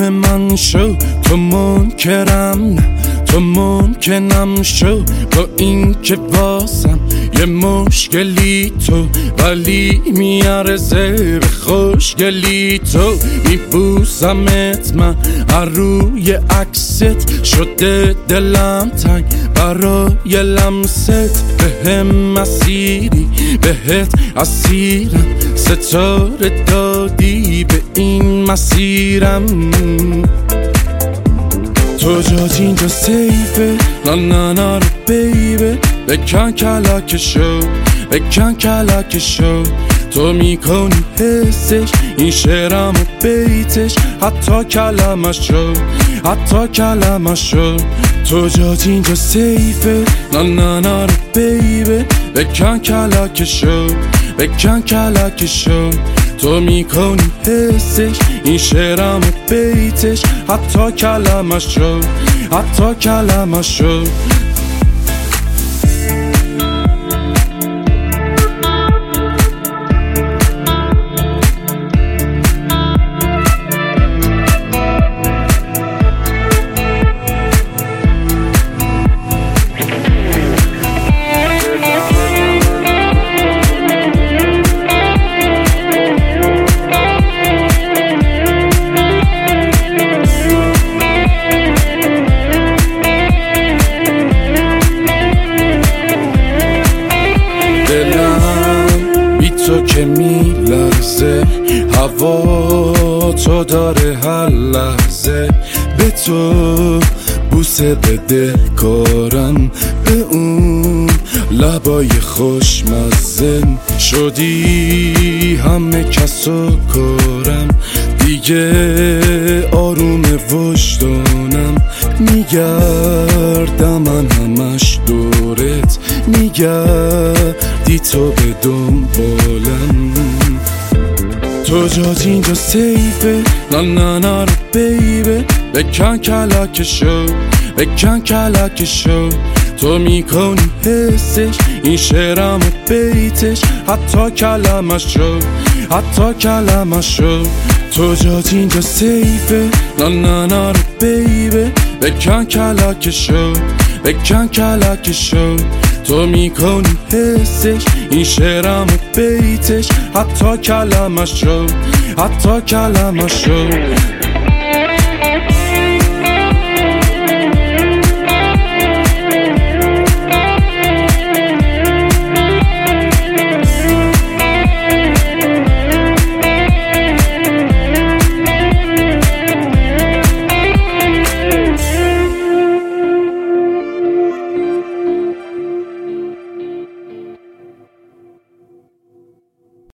من شو، تو منکرم نه، تو ممکنم شو، با این که واسم یه مشکلی تو، ولی میارزه به خوشگلی تو. میبوسمت من روی عکست، شده دلم تنگ برای لمست. بهم مسیری بهت اسیرم، ستاره دادی به این مسیرم. تو جات اینجا سیفه، نه رو بیبه، بکن کلکشو، بکن کلکشو. تو میکنی حسش این شعرم و بیتش، حتی کلمشو، حتی کلمشو. تو جات اینجا سیفه، نه رو بیبه، بکن کلکشو، بکن کلکشو. تو میکنی حسش این شعرم و بیتش، حتی کلمشو، حتی کلمشو. دلم بی تو که میلرزه، هوا تو داره هر لحظه. به تو بوسه بده کارم، به اون لبای خوشمزه. شدی همه کسو کارم، دیگه آروم وجدانم. میگردم من همش دورت، میگردی تو به دنبالم. تو جات اینجا سیفه، نه رو بیبه، بکن کلکشو، بکن کلکشو. تو میکنی حسش این شعرم و بیتش، حتی کلمشو، حتی کلمشو. تو جات اینجا سیفه، نه رو بیبه، بکن کلکشو، بکن کلکشو. تو میکنی حسش این شعرم و بیتش، حتی کلمشو، حتی کلمشو.